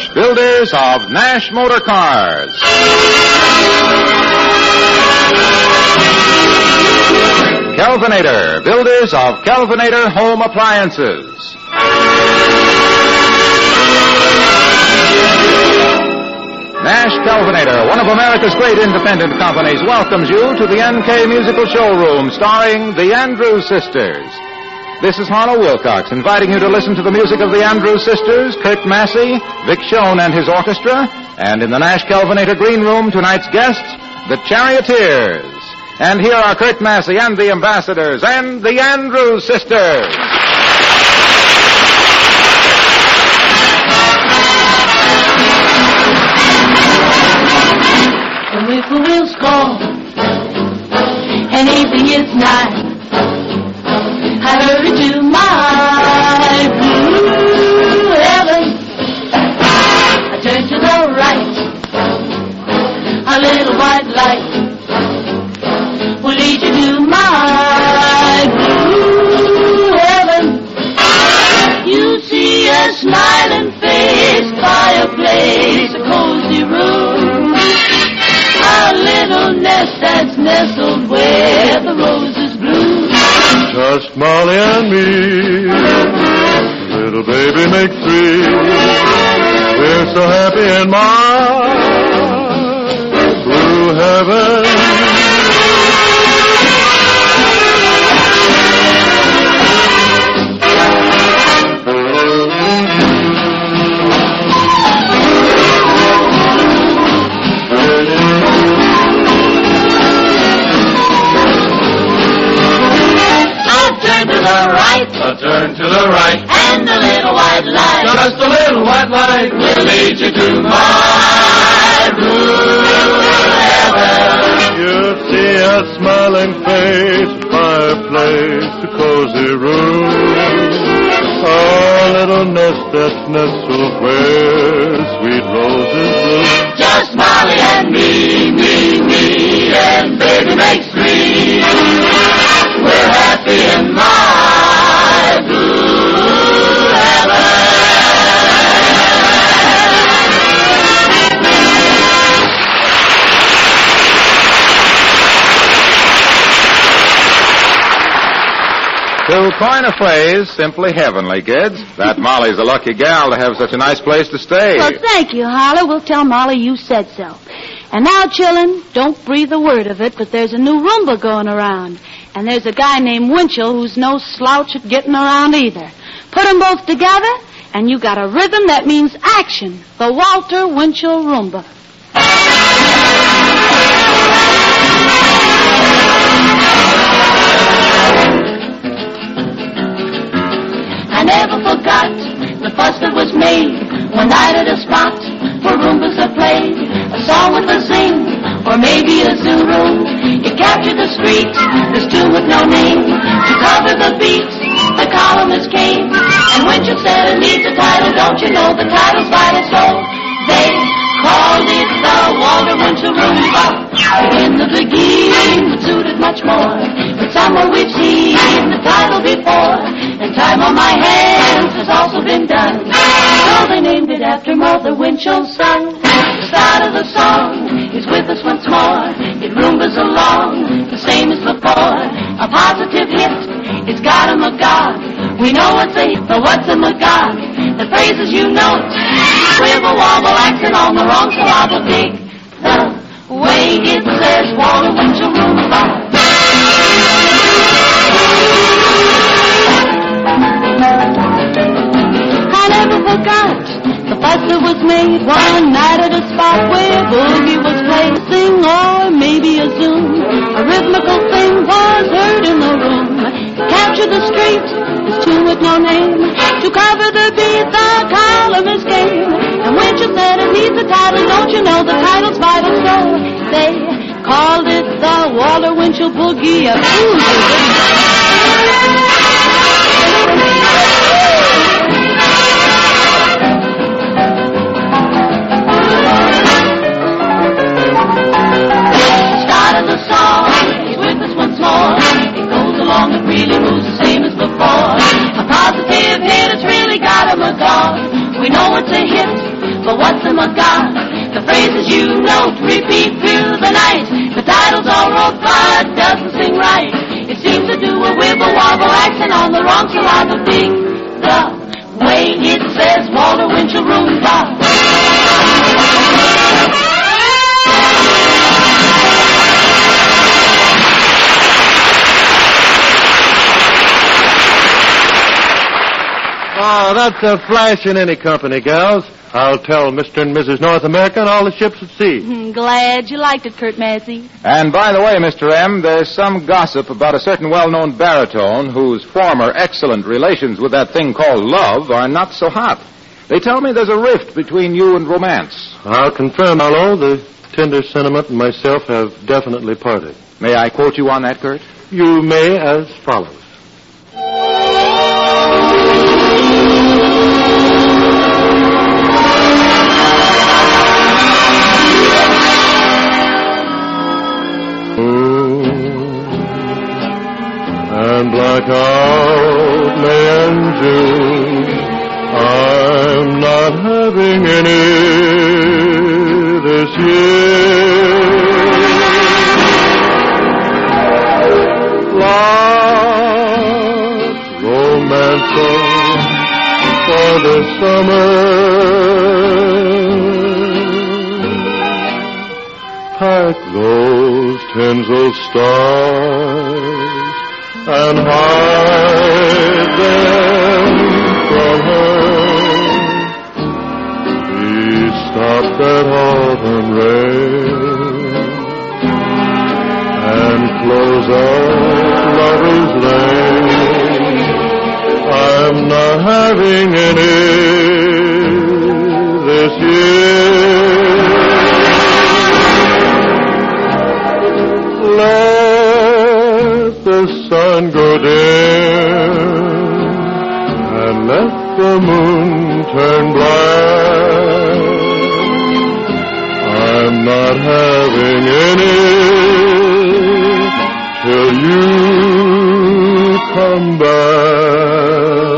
builders of Nash Motor Cars. Kelvinator, builders of Kelvinator Home Appliances. Nash Kelvinator, one of America's great independent companies, welcomes you to the NK Musical Showroom starring the Andrews Sisters. This is Harlow Wilcox inviting you to listen to the music of the Andrews Sisters, Kurt Massey, Vic Schoen and his orchestra, and in the Nash Kelvinator Green Room, tonight's guests, the Charioteers. And here are Kurt Massey and the Ambassadors and the Andrews Sisters. The whippoorwill's call, and evening is nigh. I hurry to my blue heaven. I turn to the right. A little white light will lead you to my blue heaven. You see a smiling face, fireplace, a cozy room, a little nest that's nestled where the roses bloom. Just Molly and me, little baby make three. We're so happy in my blue heaven. A turn to the right, and a little white light, Just a little white light will lead you to my blue heaven. You see a smiling face, fireplace, a cozy room, a little nest that's nestled where sweet roses bloom. Just Molly and me, and baby makes three. We're happy in my blue heaven. To coin a phrase, simply heavenly, kids. That Molly's a lucky gal to have such a nice place to stay. Well, thank you, Harlow. We'll tell Molly you said so. And now, chillin', don't breathe a word of it, but there's a new Roomba going around. And there's a guy named Winchell who's no slouch at getting around either. Put them both together, and you got a rhythm that means action. The Walter Winchell Roomba. I never forgot the fuss that was made one night at a spot where Roombas are played. A song with a sing, or maybe a zoo room. It captured the street, this tune with no name. To cover the beat, the columnist came. And Winchell said it needs a title, don't you know the title's vital? So they called it the Walter Winchell Roomba. In the beginning, it suited much more, but somewhere we've seen the title before. And time on my hands has also been done, so they named it after Mother Winchell's son. The start of the song is with us once more. It Roombas along, the same as before. A positive hit, it's got 'em a god. We know it's a hit, but what's a magog? The phrases you know it. Swivel, wobble, accent on the wrong syllable. Dig the way it says Walter Winchell Roomba. I never forgot the fuss that was made one night at a spot where boogie was played. Sing or maybe a zoom, a rhythmical thing was heard in the room. Capture the street, this tune with no name. To cover the beat, the columnist came. And Winchell said it needs a title, don't you know the title's vital? So they called it the Walter Winchell Boogie. what's-em-a-god. The phrases you know to repeat through the night. The title's all wrote, but doesn't sing right. It seems to do a wibble-wobble accent on the wrong syllable. Dig the way it says Walter Winchell Roomba. Oh, that's a flash in any company, gals. I'll tell Mr. and Mrs. North America and all the ships at sea. Glad you liked it, Kurt Massey. And by the way, Mr. M., there's some gossip about a certain well-known baritone whose former excellent relations with that thing called love are not so hot. They tell me there's a rift between you and romance. I'll confirm, Marlowe, the tender sentiment and myself have definitely parted. May I quote you on that, Kurt? You may as follows. And blackout May and June, I'm not having any this year. Lost romance for the summer, pack those tinsel stars and hide them from her. Please stop that autumn rain and close up Lover's Lane. I'm not having any this year. Let the sun go dim and let the moon turn black. I'm not having any till you come back.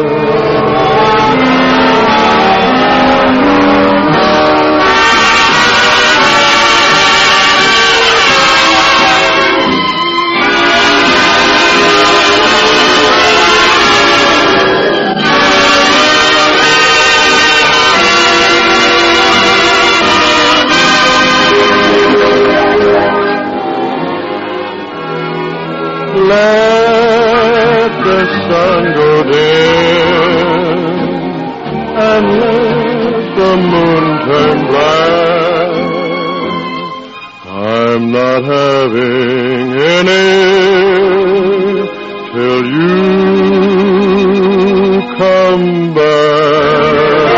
Let the sun go dim and let the moon turn black. I'm not having any till you come back.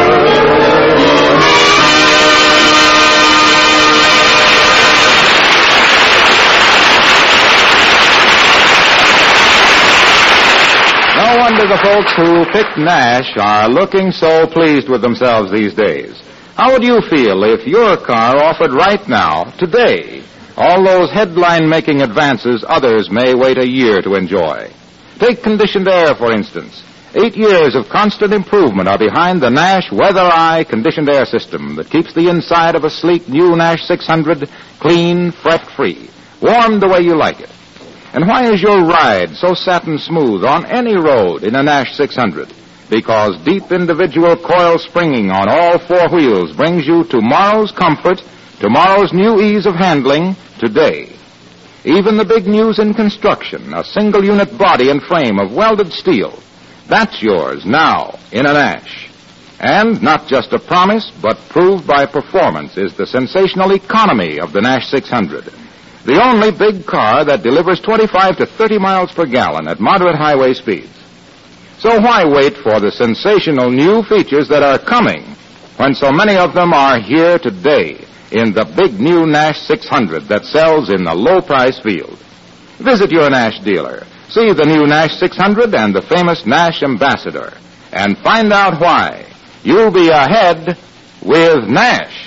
No wonder the folks who picked Nash are looking so pleased with themselves these days. How would you feel if your car offered right now, today, all those headline-making advances others may wait a year to enjoy? Take conditioned air, for instance. 8 years of constant improvement are behind the Nash Weather Eye conditioned air system that keeps the inside of a sleek new Nash 600 clean, fret-free, warmed the way you like it. And why is your ride so satin smooth on any road in a Nash 600? Because deep individual coil springing on all four wheels brings you tomorrow's comfort, tomorrow's new ease of handling, today. Even the big news in construction, a single-unit body and frame of welded steel, that's yours now in a Nash. And not just a promise, but proved by performance is the sensational economy of the Nash 600. The only big car that delivers 25 to 30 miles per gallon at moderate highway speeds. So why wait for the sensational new features that are coming when so many of them are here today in the big new Nash 600 that sells in the low-price field? Visit your Nash dealer. See the new Nash 600 and the famous Nash Ambassador. And find out why. You'll be ahead with Nash.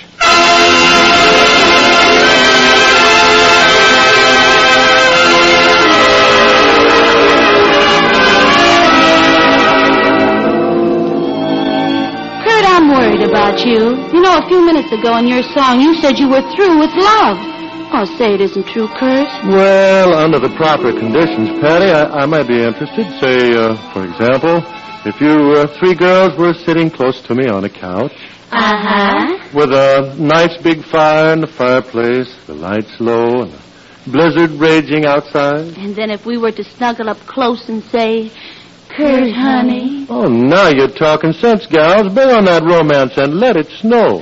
I'm worried. worried about you. You know, a few minutes ago in your song, you said you were through with love. Oh, say it isn't true, Kurt. Well, under the proper conditions, Patty, I might be interested. Say, for example, if you three girls were sitting close to me on a couch. Uh-huh. With a nice big fire in the fireplace, the lights low, and a blizzard raging outside. And then if we were to snuggle up close and say, Kurt, honey. Oh, now you're talking sense, gals. Bring on that romance and let it snow.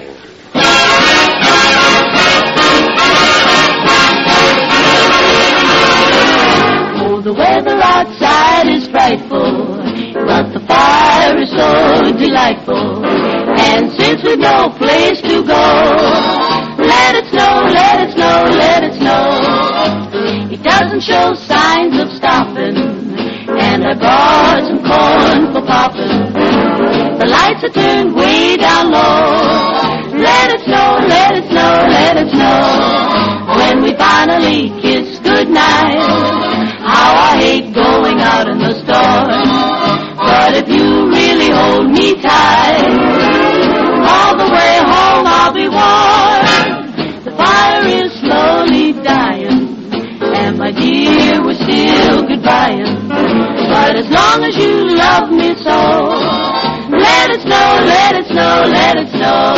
Oh, the weather outside is frightful, but the fire is so delightful. And since we've no place to go, let it snow, let it snow, let it snow. It doesn't show signs of stopping, and I brought some corn for popping. The lights are turned way down low. Let it snow, let it snow, let it snow. When we finally kiss goodnight, how I hate going out in the storm. But if you really hold me tight, all the way home I'll be warm. The fire is slowly dying, and my dear, we're still goodbying. But as long as you love me so, let it snow, let it snow, let it snow.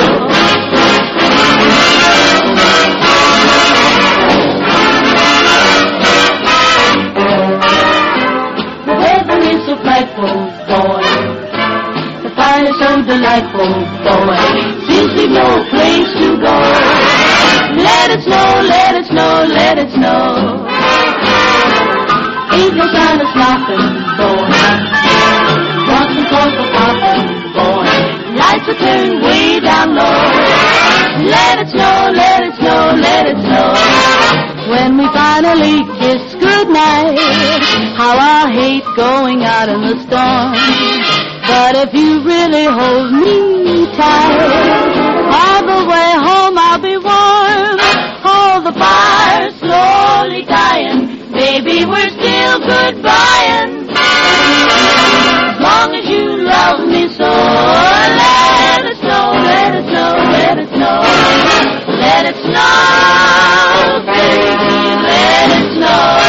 The weather is so frightful, boy. The fire is so delightful, boy. Since we've no place to go, let it snow, let it snow, let it snow. Ain't no sign of stopping, boy. Want some corn for popping, boy. Lights are turned way down low. Let it snow, let it snow, let it snow. When we finally kiss goodnight, how I hate going out in the storm. But if you really hold me tight, all the way home I'll be warm. Oh, the fire's slowly dying. Baby, we're still goodbying. As long as you love me so, let it snow, let it snow, let it snow. Let it snow, baby, let it snow.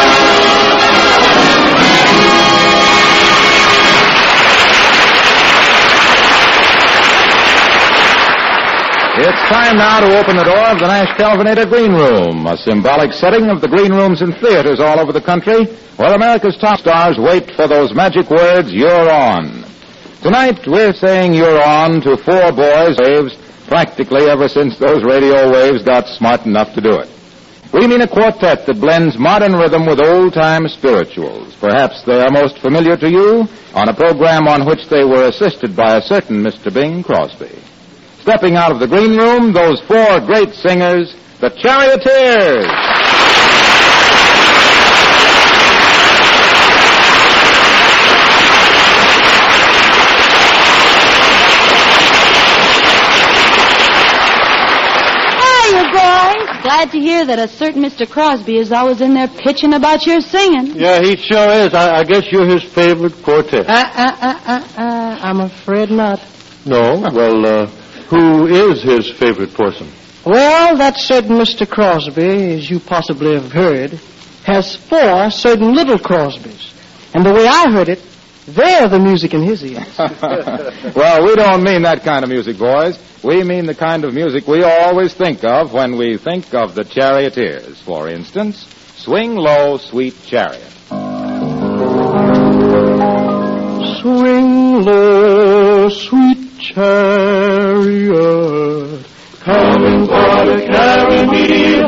It's time now to open the door of the Nash Kelvinator Green Room, a symbolic setting of the green rooms in theaters all over the country, where America's top stars wait for those magic words, "You're on." Tonight, we're saying "You're on" to four boys' waves, practically ever since those radio waves got smart enough to do it. We mean a quartet that blends modern rhythm with old-time spirituals. Perhaps they are most familiar to you on a program on which they were assisted by a certain Mr. Bing Crosby. Stepping out of the green room, those four great singers, the Charioteers. Glad to hear that a certain Mr. Crosby is always in there pitching about your singing. Yeah, he sure is. I guess you're his favorite quartet. I'm afraid not. No? Well, who is his favorite person? Well, that certain Mr. Crosby, as you possibly have heard, has four certain little Crosbys. And the way I heard it, they're the music in his ears. Well, we don't mean that kind of music, boys. We mean the kind of music we always think of when we think of the Charioteers. For instance, Swing Low, Sweet Chariot. Swing low, sweet chariot, coming for to carry me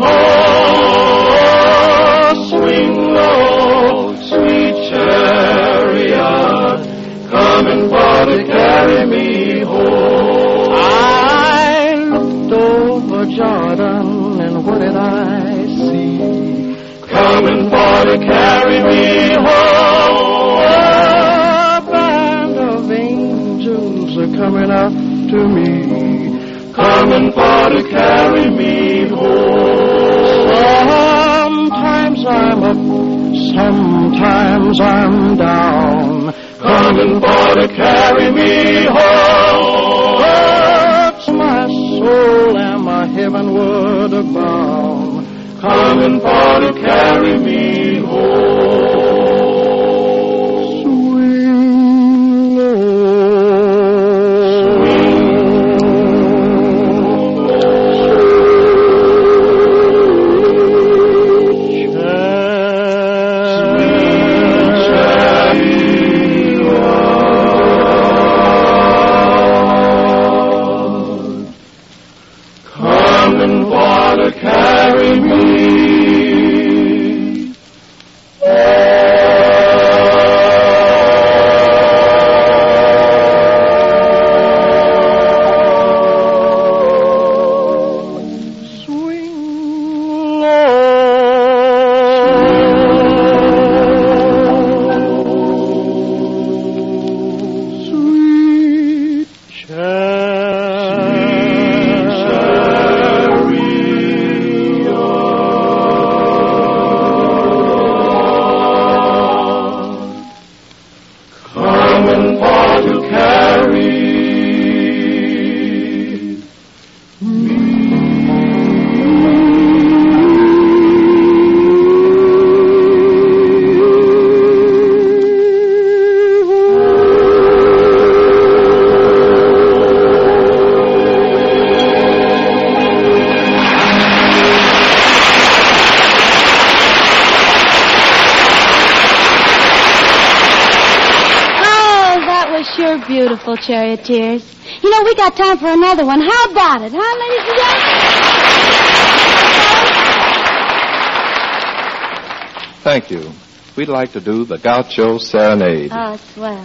home. Swing low, sweet chariot, coming for to carry me home. I looked over Jordan, and what did I see? Coming for to carry me home. A band of angels are coming after me, coming for to carry me home. Sometimes I'm up, sometimes I'm down, coming for to carry me home. but bound, coming for to carry me home. Swing Beautiful charioteers. You know, we got time for another one. How about it, huh, ladies and gentlemen? Thank you. We'd like to do the Gaucho Serenade. Oh, swell.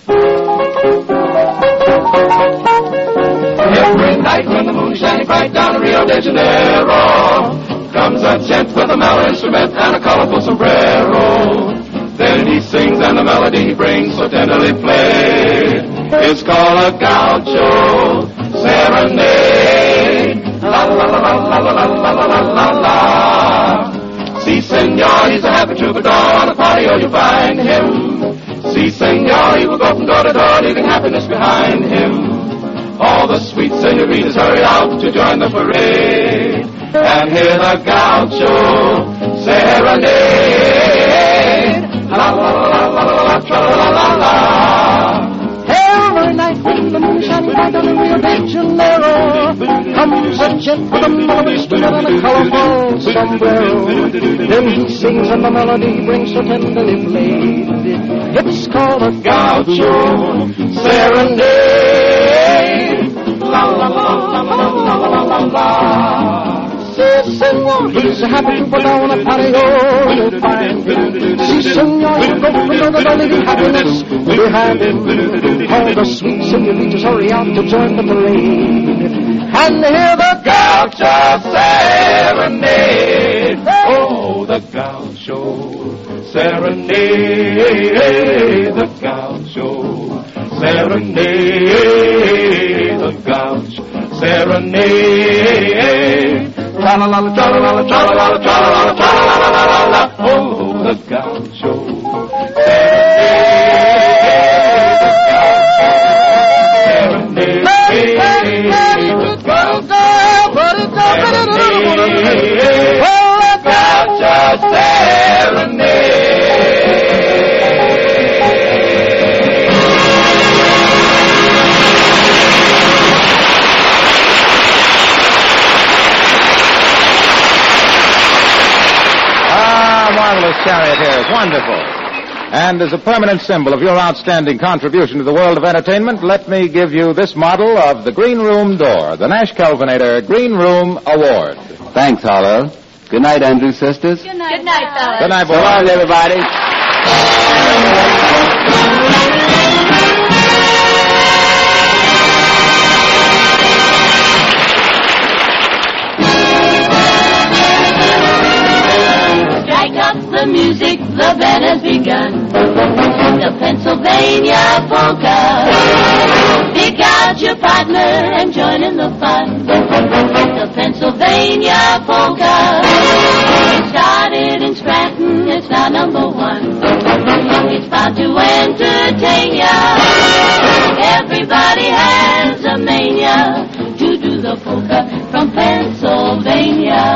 Every night when the moon is shining bright down in Rio de Janeiro, comes a gent with a mellow instrument and a colorful sombrero. Then he sings and the melody he brings so tenderly played. It's called a Gaucho Serenade. La la la la la la la la la la la. Si, senor, he's a happy troubadour. On a party, oh, you find him. Si, senor, he will go from door to door, leaving happiness behind him. All the sweet senoritas hurry out to join the parade and hear the Gaucho Serenade. La la la la la la la la la la. Every night when the moon shines bright on the Rio de Janeiro, comes a gent with a mellow instrument and a colorful sombrero. Then he sings and the melody brings so tenderly played. It's called a Gaucho Serenade. La la la la la la la la la. Si, senor, he's a happy troubadour on a patio, you'll find him. Si, senor, he'll go from door to door, leaving happiness behind him. All the sweet senoritas hurry out to join the parade and hear the Gaucho Serenade. Oh, the Gaucho Serenade, the Gaucho Serenade, the Gaucho Serenade. Tra-la-la-la, tra-la-la-la, tra-la-la-la, tra-la-la-la, tra-la-la-la-la. Oh, the Gaucho Serenade, the Gaucho Serenade, oh, the Gaucho Serenade. Marvelous charioteers, wonderful. And as a permanent symbol of your outstanding contribution to the world of entertainment, let me give you this model of the Green Room door, the Nash Kelvinator Green Room Award. Thanks, Harlow. Good night, Andrew sisters. Good night, fellas. Good night, boys. So long, everybody. The music, the band has begun. The Pennsylvania polka. Pick out your partner and join in the fun. The Pennsylvania polka. It started in Scranton, it's now #1. It's bound to entertain ya. Everybody has a mania to do the polka from Pennsylvania.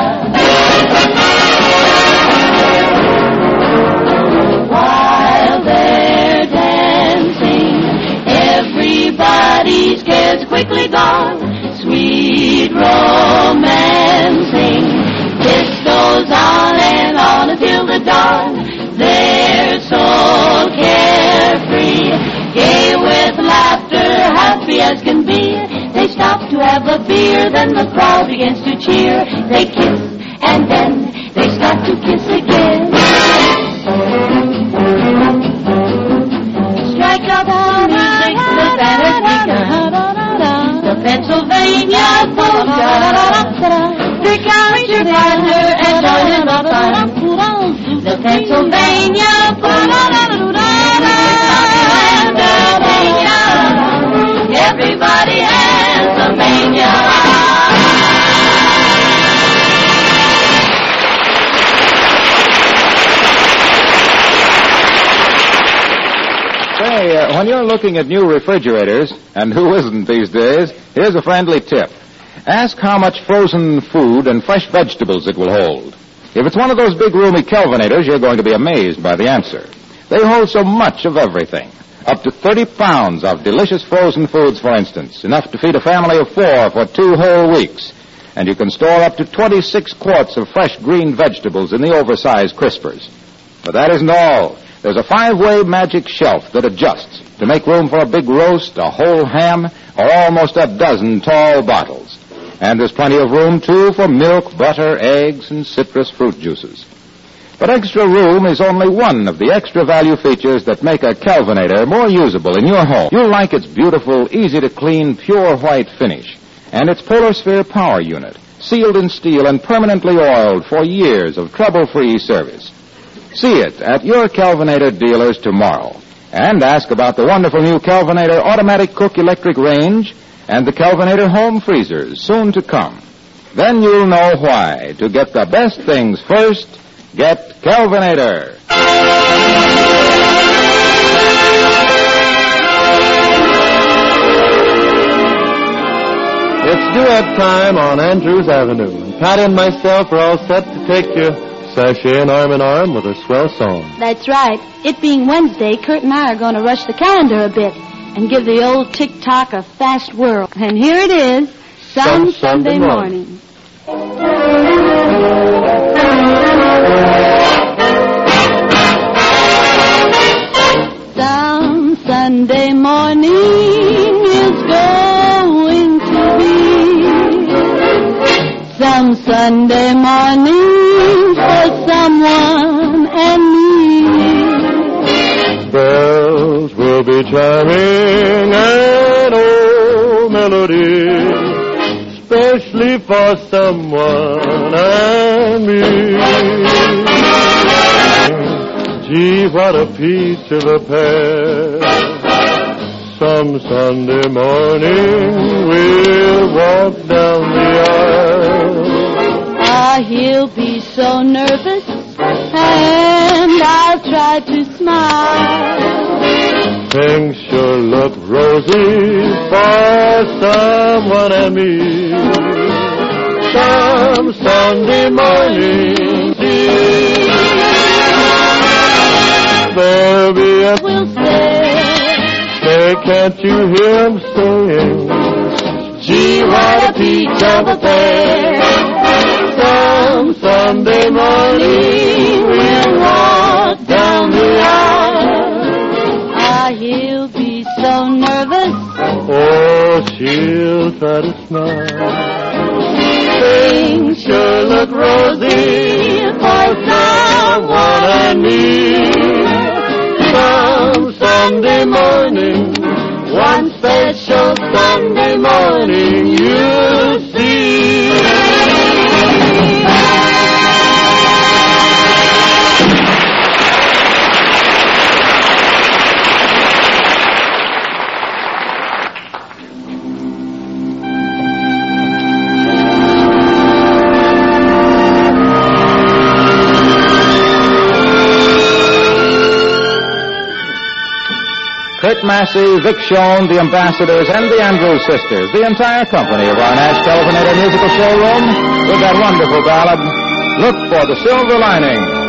have a beer, then the crowd begins to cheer. They kiss, and then they start to kiss again. Strike up the music, the band has begun. The Pennsylvania polka. Pick out your partner and join in the fun. The Pennsylvania polka. Everybody has a mania. Say, when you're looking at new refrigerators, and who isn't these days, here's a friendly tip. Ask how much frozen food and fresh vegetables it will hold. If it's one of those big roomy Kelvinators, you're going to be amazed by the answer. They hold so much of everything. Up to 30 pounds of delicious frozen foods, for instance, enough to feed a family of 4 for 2 whole weeks. And you can store up to 26 quarts of fresh green vegetables in the oversized crispers. But that isn't all. There's a 5-way magic shelf that adjusts to make room for a big roast, a whole ham, or almost a dozen tall bottles. And there's plenty of room, too, for milk, butter, eggs, and citrus fruit juices. But extra room is only one of the extra value features that make a Kelvinator more usable in your home. You'll like its beautiful, easy-to-clean, pure white finish, and its Polar Sphere power unit, sealed in steel and permanently oiled for years of trouble-free service. See it at your Kelvinator dealers tomorrow, and ask about the wonderful new Kelvinator automatic cook electric range and the Kelvinator home freezers soon to come. Then you'll know why. To get the best things first, get Kelvinator. It's duet time on Andrews Avenue. And Patty and myself are all set to take you sashaying arm in arm with a swell song. That's right. It being Wednesday, Kurt and I are going to rush the calendar a bit and give the old tick-tock a fast whirl. And here it is, some Sunday morning. Some Sunday morning is going to be some Sunday morning for someone and me. Bells will be chiming an old melody, especially for someone and me. Gee, what a peach of a pair. Some Sunday morning we'll walk down the aisle. Ah, he'll be so nervous, and I'll try to smile. Things sure look rosy for someone and me. Some Sunday morning, there'll be a We'll say, say, can't you hear him saying, gee, what a peach of a pair. Some Sunday morning we'll walk down the aisle. ah, he'll be so nervous, Oh, she'll try to smile. Things sure look rosy for someone and me. Some Sunday morning, one special Sunday morning, you'll see. Kurt Massey, Vic Schoen, the Ambassadors, and the Andrews Sisters, the entire company of our Nash Kelvinator musical showroom, with that wonderful ballad, Look for the Silver Lining.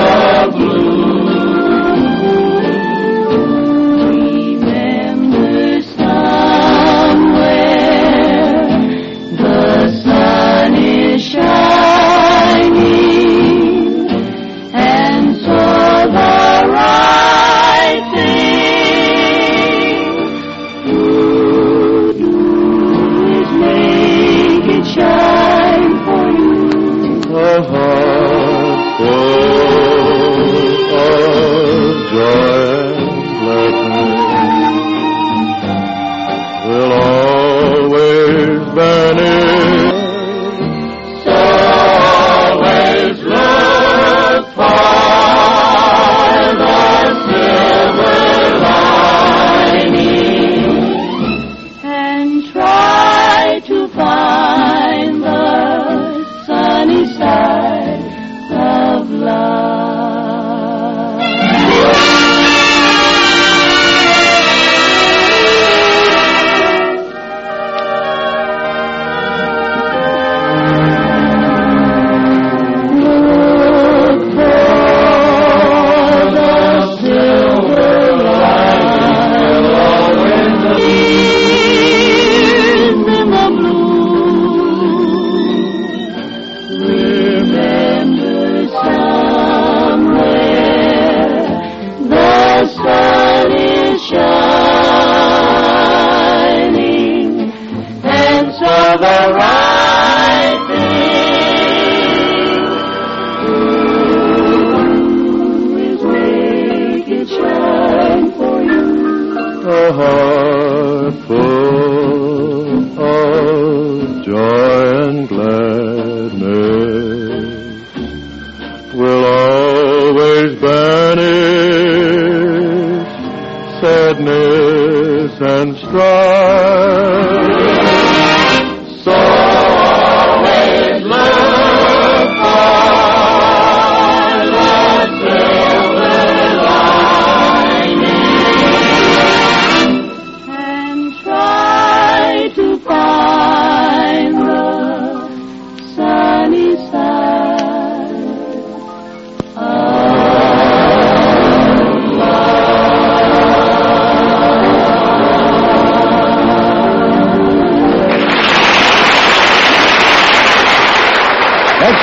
remember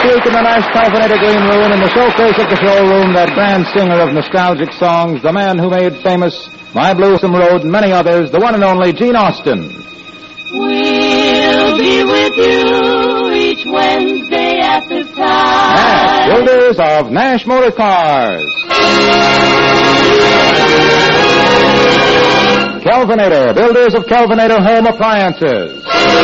week in the Nash Calvinator Green Room, in the showcase of the showroom, that grand singer of nostalgic songs, the man who made famous My Bluesome Road and many others, the one and only Gene Austin. We'll be with you each Wednesday at the time. Nash, builders of Nash Motor Cars. Calvinator, builders of Calvinator Home Appliances.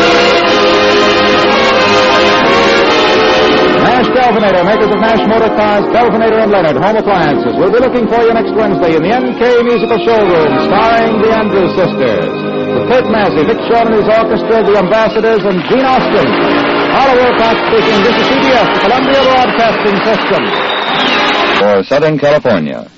Nash Calvinator, makers of Nash Motor Cars, Calvinator and Leonard Home Appliances. We'll be looking for you next Wednesday in the NK Musical Showroom, starring the Andrews Sisters. With Kurt Massey, Vic Shaw and his orchestra, the Ambassadors, and Gene Austin. Harlow Wilcox speaking. This is CBS, the Columbia Broadcasting System. For Southern California,